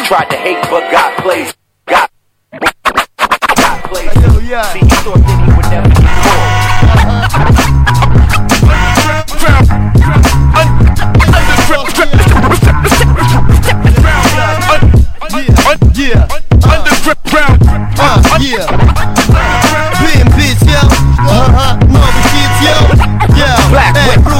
tried to hate, but God plays. God plays. See, he thought that he would never get caught. BMB, yo, новый хит, yo, Black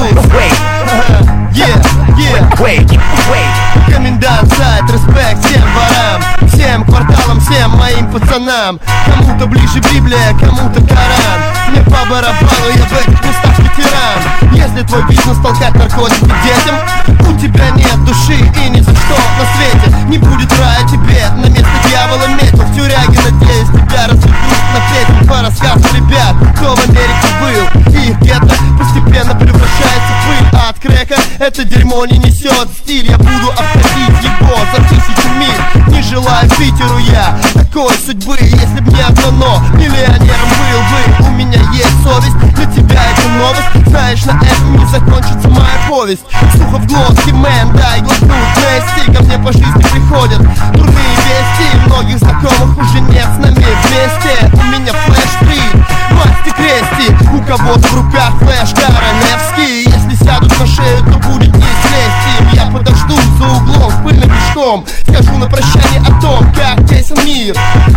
wait. Комендант сайт, респект всем ворам, всем кварталам, всем моим пацанам. Кому-то ближе Библия, кому-то Коран. Мне по барабану, я в этих местах ветеран. Если твой бизнес толкать наркотики детям, у тебя нет души и ни за что на свете не будет рая тебе. На место дьявола метил в тюряге, надеюсь, тебя разведут на песню по рассказу ребят, кто в Америке был. И их гетто постепенно превращается в пыль, а от крека это дерьмо не несет стиль. Я буду обходить его за 1000 миль. Не желаю Питеру я такой судьбы, если б не одно но, миллионером был бы. У меня есть совесть, для тебя это новость. Знаешь, на этом не закончится моя повесть. Сухо в глотке, мэн, дай глотнуть Нести. Ко мне по жизни приходят дурные вести. Многих знакомых уже нет с нами вместе. У меня флеш-стрит, масти крести. У кого-то в руках флеш Короневский. Если сядут на шею, то будет не слезть им. Я подожду за углом с пыльным мешком. Скажу на прощание о том, как тесен мир.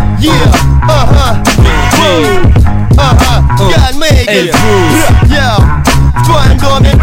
God make it. Yo, в твоем доме.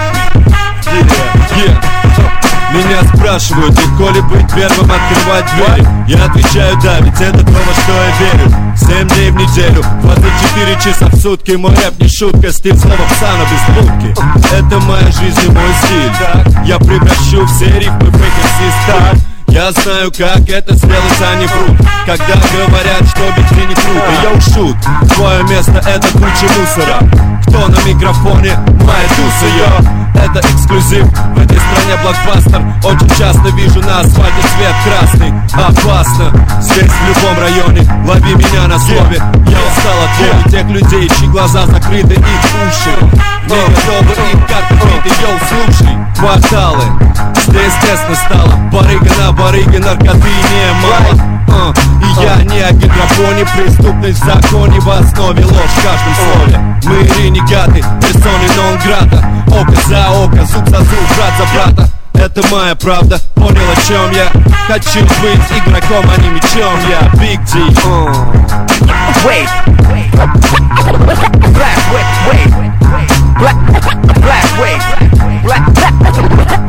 Меня спрашивают, легко ли быть первым открывать двери. Я отвечаю да, ведь это то, во что я верю. 7 дней в неделю, 24 часа в сутки. Мой рэп не шутка, стиль слова псана без будки. Это моя жизнь и мой стиль. Я превращу все рифмы в стар. Я знаю, как это сделать, а не врут. Когда говорят, что битве не круто, я шут. Твое место это куча мусора. Кто на микрофоне? Моя туса, йо. Это эксклюзив, в этой стране блокбастер. Очень часто вижу на асфальте цвет красный. Опасно, здесь в любом районе. Лови меня на слове. Я устал от боли тех людей, чьи глаза закрыты, их уши не готовы, их карты биты, йоу, слушай. Кварталы, здесь тесно стало. Барыга на барыге, наркоты немало. И я не о гидропоне, преступность в законе, в основе ложь в каждом слове. Мы ренегаты, персоны нон-грата. Око за око, зуб за зуб, брат за брата. Это моя правда, понял о чем я. Хочу быть игроком, а не мячом. Я Big G. Wait. Black wait.